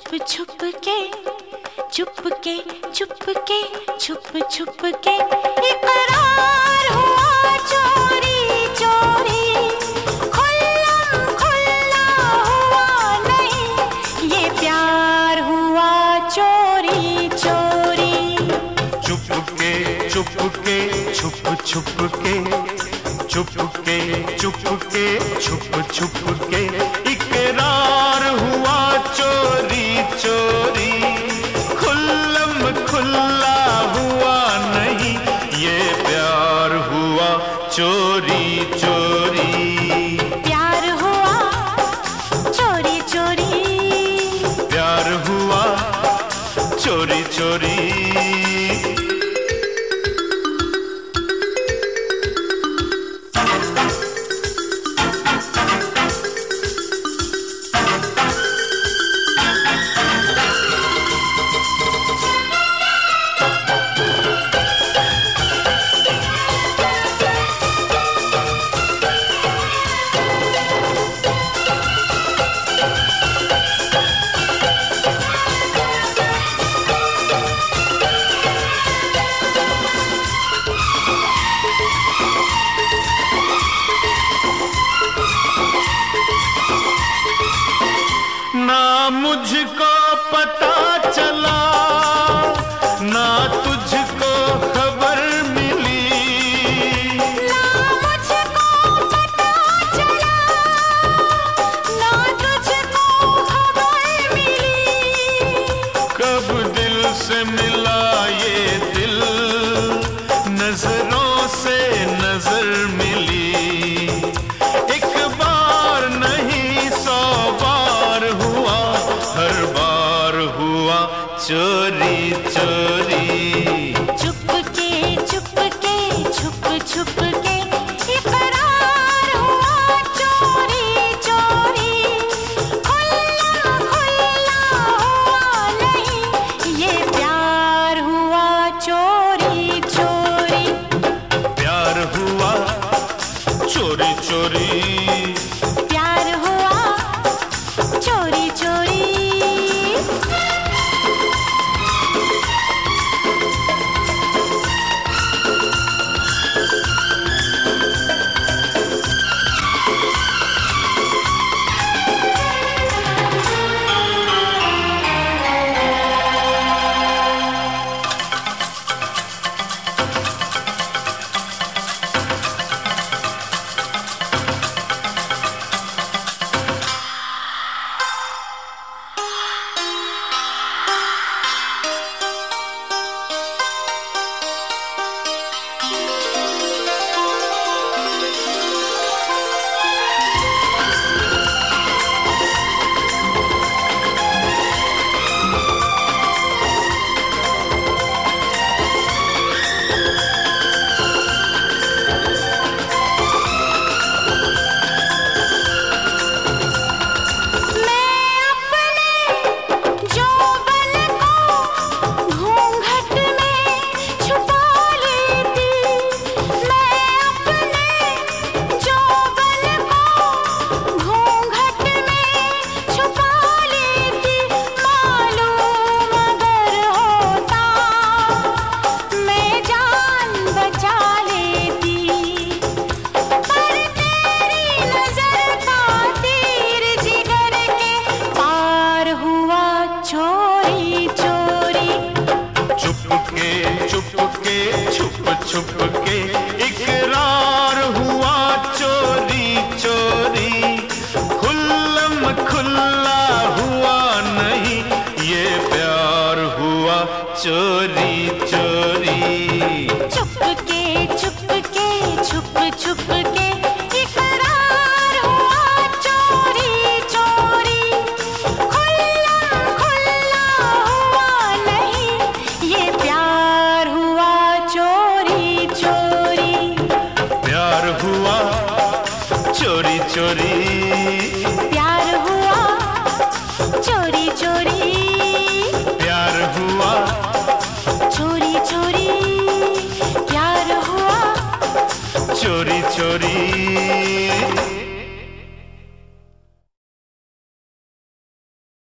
छुप छुप के छुप के छुप के छुप छुप के इकरार हुआ चोरी चोरी, खुल्लम खुल्ला हुआ नहीं, ये प्यार हुआ चोरी चोरी। छुप के छुप के छुप छुप के छुप के छुप के छुप छुप के इकरार हुआ चोरी चोरी, खुल्लम खुल्ला हुआ नहीं, ये प्यार हुआ चोरी चोरी। प्यार हुआ चोरी चोरी, प्यार हुआ चोरी चोरी। ना मुझको पता चला, ना तुझको खबर मिली, ना मुझको पता चला, ना तुझको खबर मिली, कब दिल से मिला ये दिल, नजरों से नजर मिली, एक बार नहीं 100 बार हुआ, हर बार हुआ चोरी चोरी। छुप के छुप के छुप छुप के इकरार हुआ चोरी चोरी, खुल्ला खुल्ला हुआ नहीं, ये प्यार हुआ चोरी चोरी। प्यार हुआ चोरी चोरी, प्यार हुआ चोरी चोरी। छुप के इकरार हुआ चोरी चोरी, खुल्लम खुल्ला हुआ नहीं, ये प्यार हुआ चोरी चोरी। छुप के छुप के छुप छुप के इकरार हुआ चोरी चोरी, खुल्ला खुल्ला हुआ नहीं, ये प्यार हुआ चोरी चोरी। प्यार हुआ चोरी चोरी, प्यार हुआ चोरी चोरी, प्यार हुआ चोरी चोरी, प्यार हुआ चोरी चोरी।